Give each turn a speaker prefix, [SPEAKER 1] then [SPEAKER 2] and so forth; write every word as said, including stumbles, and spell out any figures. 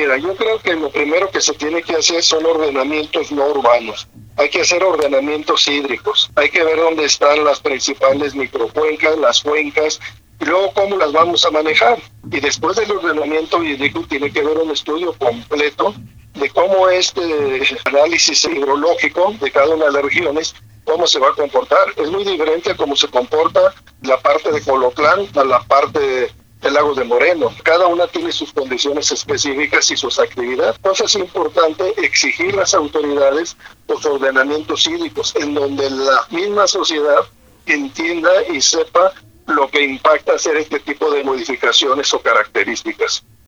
[SPEAKER 1] Mira, yo creo que lo primero que se tiene que hacer son ordenamientos no urbanos. Hay que hacer ordenamientos hídricos. Hay que ver dónde están las principales microcuencas, las cuencas, y luego cómo las vamos a manejar. Y después del ordenamiento hídrico tiene que haber un estudio completo de cómo este análisis hidrológico de cada una de las regiones, cómo se va a comportar. Es muy diferente a cómo se comporta la parte de Colotlán a la parte de el lago de Moreno. Cada una tiene sus condiciones específicas y sus actividades. Entonces es importante exigir a las autoridades los ordenamientos hídricos, en donde la misma sociedad entienda y sepa lo que impacta hacer este tipo de modificaciones o características.